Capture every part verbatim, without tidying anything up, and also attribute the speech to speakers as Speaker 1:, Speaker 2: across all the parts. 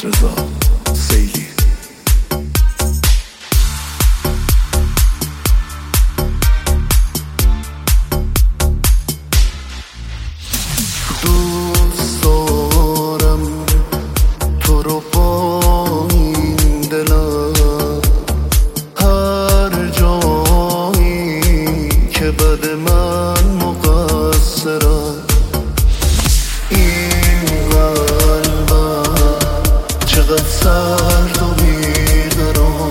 Speaker 1: محمد رضا سیلی. دوست دارم تو رو با این دلم، هر جایی که بد من مقصرم. این قلبم چقدر سرد و بیقرار،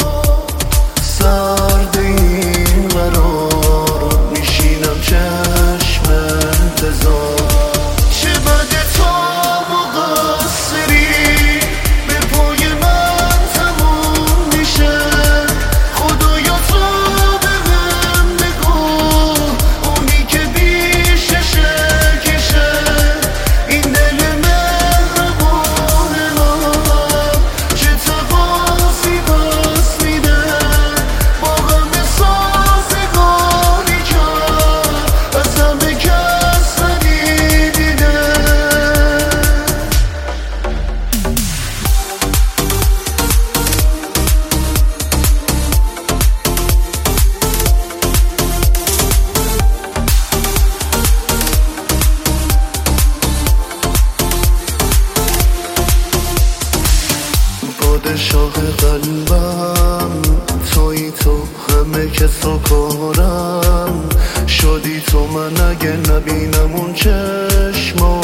Speaker 1: سرد این قرار، میشینم چشم انتظار. چه بده تو مقصری، به پای من تموم میشه. خدایا تو به من بگو، اونی که بیششه کشه. این دل مهربون من چه تقاضی پس میده، با غم سازگاری کرد، از همه کس ندیدیده. پادشاه قلبم تویی، تو همه کس و کارم. شدی تو من اگه نبینم اون چشما